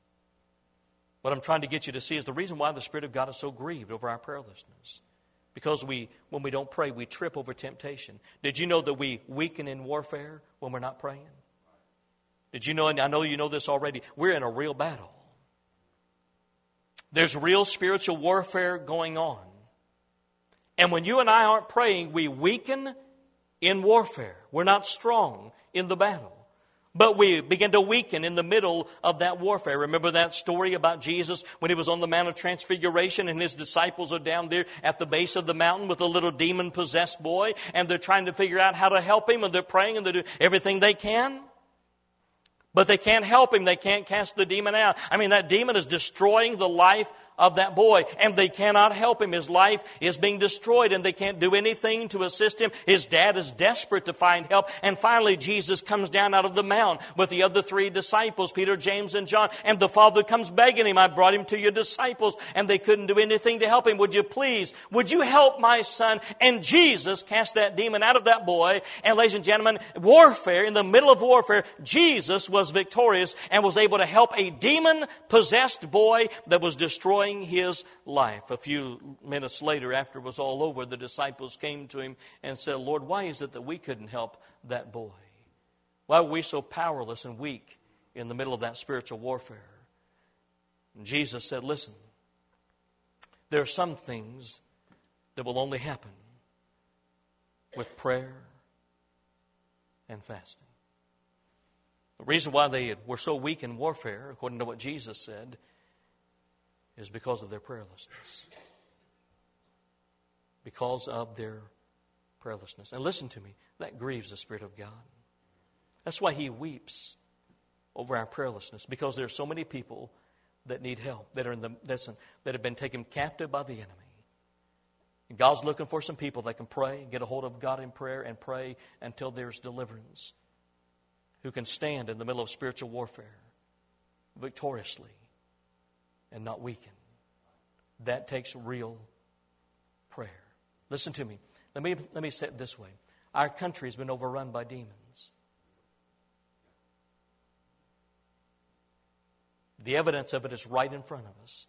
What I'm trying to get you to see is the reason why the Spirit of God is so grieved over our prayerlessness. Because we, when we don't pray, we trip over temptation. Did you know that we weaken in warfare when we're not praying? Did you know, and I know you know this already, we're in a real battle. There's real spiritual warfare going on. And when you and I aren't praying, we weaken in warfare. We're not strong in the battle. But we begin to weaken in the middle of that warfare. Remember that story about Jesus when He was on the Mount of Transfiguration and His disciples are down there at the base of the mountain with a little demon-possessed boy, and they're trying to figure out how to help him, and they're praying and they do everything they can. But they can't help him. They can't cast the demon out. I mean, that demon is destroying the life of that boy, and they cannot help him. His life is being destroyed, and they can't do anything to assist him. His dad is desperate to find help. And finally, Jesus comes down out of the mount with the other three disciples, Peter, James, and John. And the father comes begging him, I brought him to your disciples, and they couldn't do anything to help him. Would you please, would you help my son? And Jesus cast that demon out of that boy. And ladies and gentlemen, warfare, in the middle of warfare, Jesus was victorious and was able to help a demon-possessed boy that was destroying his life. A few minutes later, after it was all over, the disciples came to him and said, Lord, why is it that we couldn't help that boy? Why were we so powerless and weak in the middle of that spiritual warfare? And Jesus said, listen, there are some things that will only happen with prayer and fasting. The reason why they were so weak in warfare, according to what Jesus said, is because of their prayerlessness. because of their prayerlessness. And listen to me, that grieves the Spirit of God. That's why He weeps over our prayerlessness, because there are so many people that need help, that are in the that's, that have been taken captive by the enemy. And God's looking for some people that can pray, get a hold of God in prayer, and pray until there's deliverance, who can stand in the middle of spiritual warfare victoriously and not weaken. That takes real prayer. Listen to me. Let me let me say it this way. Our country has been overrun by demons. The evidence of it is right in front of us.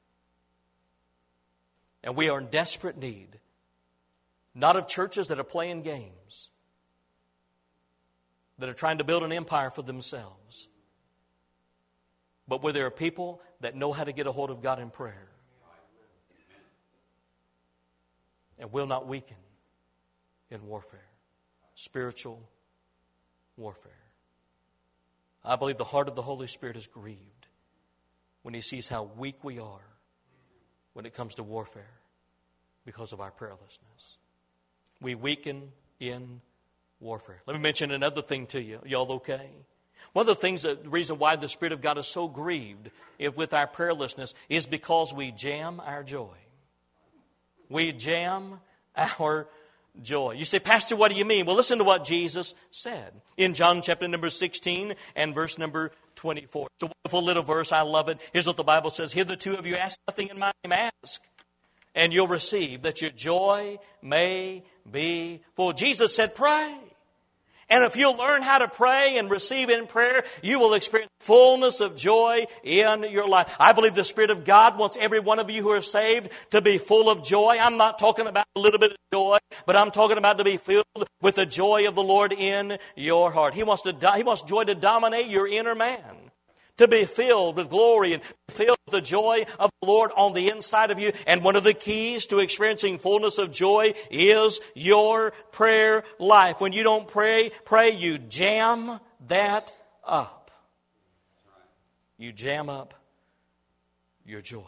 And we are in desperate need, not of churches that are playing games, that are trying to build an empire for themselves, but where there are people that know how to get a hold of God in prayer and will not weaken in warfare, spiritual warfare. I believe the heart of the Holy Spirit is grieved when He sees how weak we are when it comes to warfare because of our prayerlessness. We weaken in warfare. Let me mention another thing to you. Y'all okay? One of the things, that, the reason why the Spirit of God is so grieved if with our prayerlessness is because we jam our joy. We jam our joy. You say, Pastor, what do you mean? Well, listen to what Jesus said in John chapter number sixteen and verse number twenty-four. It's a wonderful little verse. I love it. Here's what the Bible says. Hitherto have you asked nothing in my name. Ask, and you'll receive, that your joy may be full. Jesus said, pray. And if you'll learn how to pray and receive in prayer, you will experience fullness of joy in your life. I believe the Spirit of God wants every one of you who are saved to be full of joy. I'm not talking about a little bit of joy, but I'm talking about to be filled with the joy of the Lord in your heart. He wants to. Do- he wants joy to dominate your inner man, to be filled with glory and filled with the joy of the Lord on the inside of you. And one of the keys to experiencing fullness of joy is your prayer life. When you don't pray, pray, you jam that up. You jam up your joy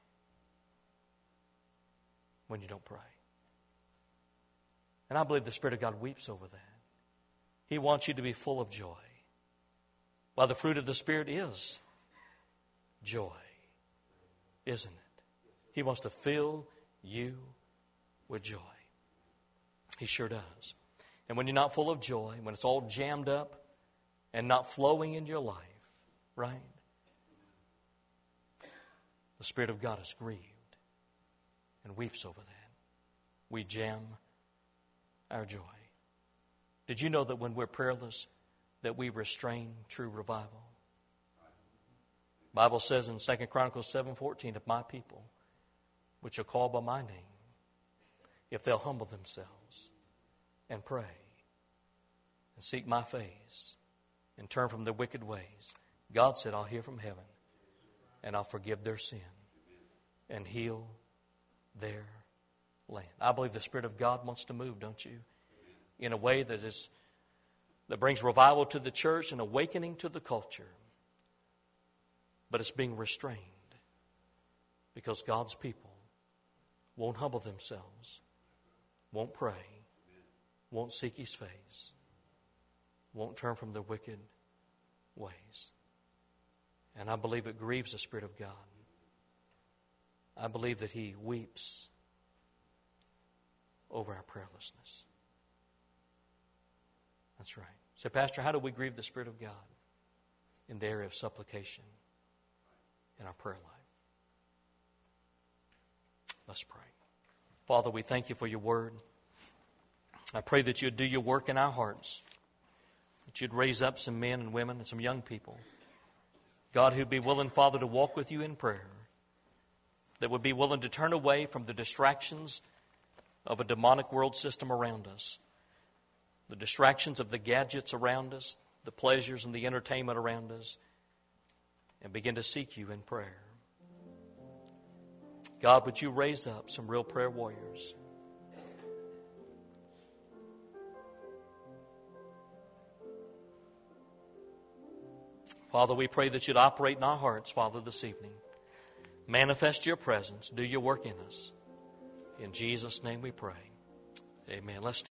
when you don't pray. And I believe the Spirit of God weeps over that. He wants you to be full of joy. While the fruit of the Spirit is joy, isn't it? He wants to fill you with joy. He sure does. And when you're not full of joy, when it's all jammed up and not flowing in your life, right? The Spirit of God is grieved and weeps over that. We jam our joy. Did you know that when we're prayerless, that we restrain true revival? The Bible says in Second Chronicles seven fourteen, if my people, which are called by my name, if they'll humble themselves and pray and seek my face and turn from their wicked ways, God said, I'll hear from heaven and I'll forgive their sin and heal their land. I believe the Spirit of God wants to move, don't you? In a way that is that brings revival to the church and awakening to the culture. But it's being restrained because God's people won't humble themselves, won't pray, won't seek His face, won't turn from their wicked ways. And I believe it grieves the Spirit of God. I believe that He weeps over our prayerlessness. That's right. So, Pastor, how do we grieve the Spirit of God? In the area of supplication in our prayer life. Let's pray. Father, we thank You for Your word. I pray that You'd do Your work in our hearts. That You'd raise up some men and women and some young people, God, who'd be willing, Father, to walk with You in prayer. That would be willing to turn away from the distractions of a demonic world system around us. The distractions of the gadgets around us, the pleasures and the entertainment around us, and begin to seek You in prayer. God, would You raise up some real prayer warriors? Father, we pray that You'd operate in our hearts, Father, this evening. Manifest Your presence. Do Your work in us. In Jesus' name we pray. Amen. Let's